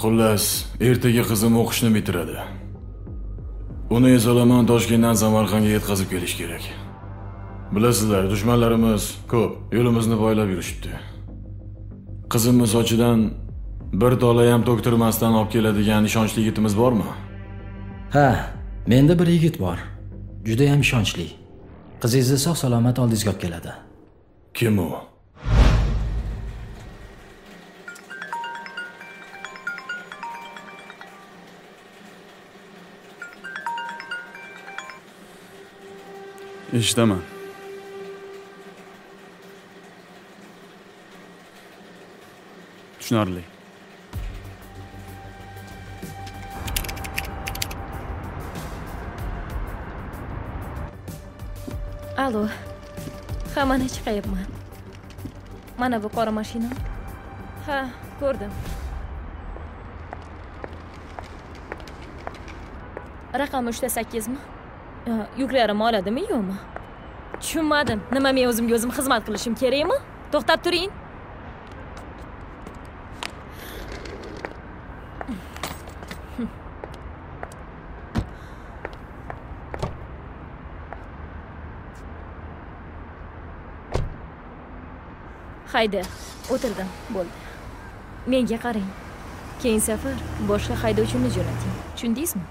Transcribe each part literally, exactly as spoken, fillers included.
Xullas, ertaga qizim o'qishni bitiradi. Uni Esolomon Toshkentdan Samarqandga yetkazib kelish kerak. Bilasizlar, dushmanlarimiz ko'p, yo'limizni boylab yurishibdi. Qizimiz sochidan bir tola ham to'ktirmasdan olib keladigan ishonchli yigitimiz bormi? Ha, menda bir yigit bor. Juda ham ishonchli. Qizingizni sog' salomat oldingizga olib keladi. Kim u? Eshitaman. Tushunarli. Alo. Ha, mana chiqayapman. Mana bu qora mashina. Ha, ko'rdim. Raqam uch sakkiz mi? Yuklarim oladimi, yo'qmi? Tushunmadim. Nima, men o'zimga o'zim xizmat qilishim kerakmi? To'xtab turing. Hayda, o'tirdim, bo'ldi. Menga qarang. Keyin safar boshqa haydovchini jo'nating. Tushundingizmi?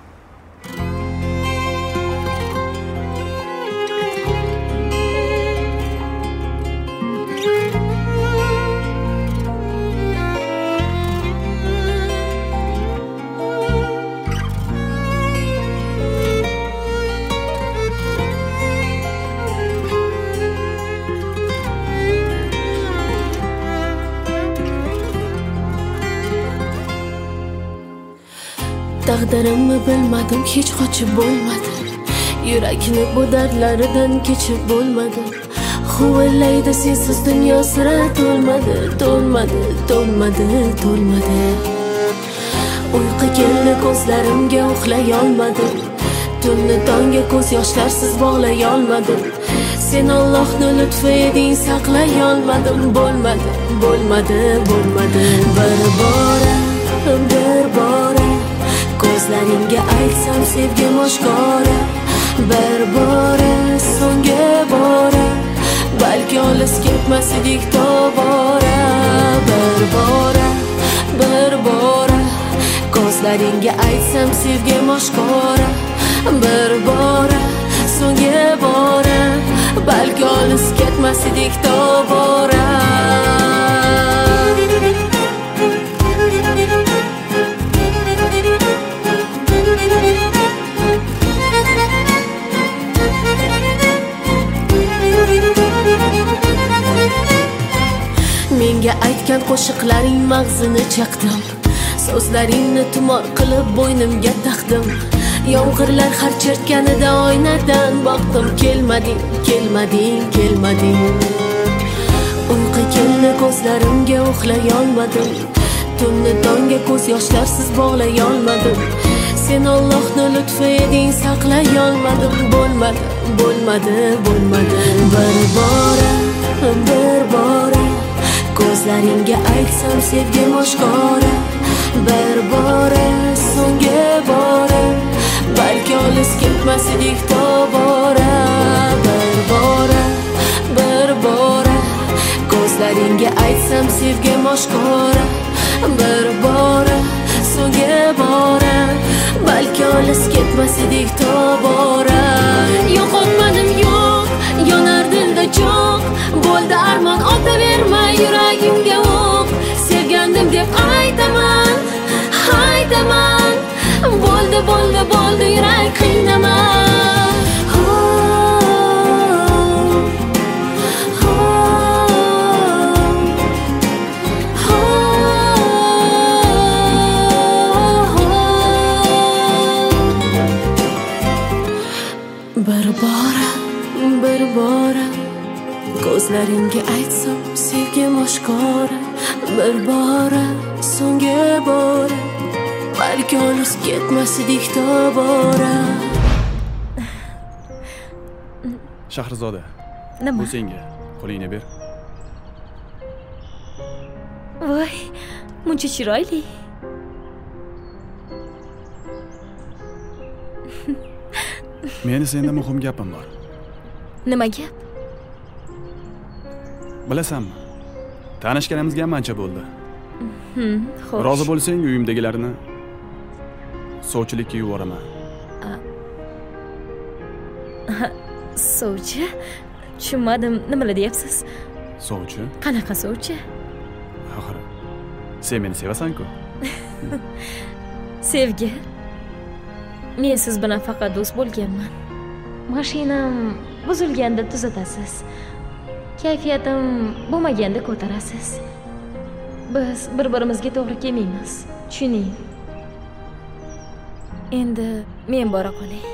Taqdirimni bilmadim, hech qochib bo'lmadi. Yurakni bu dardlaridan kechib bo'lmadi. Huvillaydi sensiz dunyo sira to'lmadi, to'lmadi, to'lmadi, to'lmadi. Uyqu keldi ko'zlarimga, uxlay olmadim. Tunni tongga ko'z yoshlarsiz bog'lay olmadim. Sen Allohning lutfi eding, saqlay olmadim. Bo'lmadi, bo'lmadi, bo'lmadi. Bir bora, bir bora ko'zlaringga aytsam sevgim oshkora. Bir bora, so'nggi bora, balki olis ketmas edik tobora. Bir bora, bir bora ko'zlaringga aytsam sevgim oshkora. Bir bora, so'nggi bora, balki olis ketmas edik tobora. Menga aytgan qo'shiqlaring mag'zini chaqdim. So'zlaringni tumor qilib bo'ynimga taqdim. Yomg'irlar har chertganida oynadan boqdim. Kelmading, kelmading, kelmading. Uyqu keldi ko'zlarimga, uxlay olmadim. Tunni tongga ko'z yoshlarsiz bog'lay olmadim. Sen Allohning lutfi eding, saqlay olmadim. Bo'lmadi, bo'lmadi, bo'lmadi. Bir bora, bir bora ko'zlaringga aytsam sevgim oshkora. Bir bora, so'nggi bora, balki olis ketmas edik tobora. Bir bora, bir bora ko'zlaringga aytsam sevgim oshkora. Bir bora, so'nggi bora, balki olis ketmas edik tobora. Yo'qotmadim, yo'q, yonar dilda cho'q. Bo'ldi armon, otaverma yuragimga o'q. Sevgandim deb aytaman, aytaman. Bo'ldi, bo'ldi, bo'ldi, yurak qiynama. Bir bora, bir bora ko'zlaringga aytsam sevgim oshkora. Bir bora, so'nggi bora, balki olis ketmas edik tobora. Shahrizoda. Nima? Bu senga. Qo'lingni ber. Voy, muncha chiroyli. Meni senda muhim gapim bor. Nima gap? Bilasanmi? Tanishganimizga ham ancha bo'ldi. Hmm, xo'sh. Rozi bo'lsang, uyimdagilarni sovchilikka yuboraman. Sovchi? Tushunmadim. Nimalar deyapsiz? Sovchi? Qanaqa sovchi? Axir sen meni sevasan-ku. Sevgi. Men siz bilan faqat do'st bo'lganman. Mashinam buzilganda tuzatasiz. Kayfiyatim bo'lmaganda ko'tarasiz. Biz bir-birimizga to'g'ri kelmaymiz. Tushuning. Endi men bora qolay.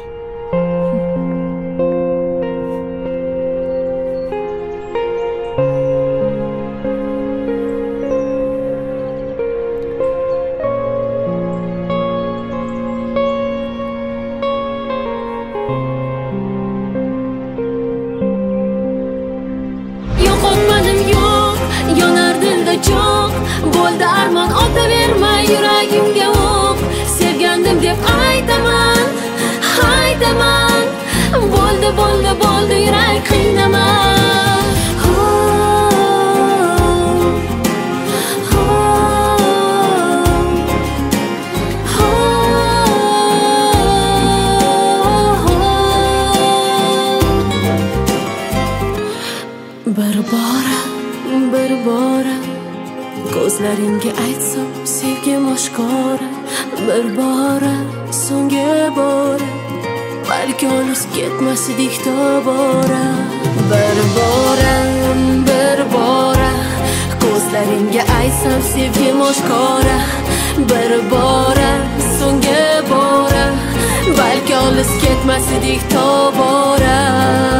Yo'qotmadim yo'q, yonar dilda cho'q. Bo'ldi armon otaverma yuragimga o'q. Sevgandim deb aytaman, aytaman. Bo'ldi, bo'ldi, bo'ldi yurak qiynama. Bir bora, bir bora ko'zlaringga aytsam sevgim oshkora. Bir bora, so'nggi bora balki olis ketmas edik tobora. Bir bora, bir bora ko'zlaringga aytsam sevgim oshkora. Bir bora, so'nggi bora balki olis ketmas edik tobora.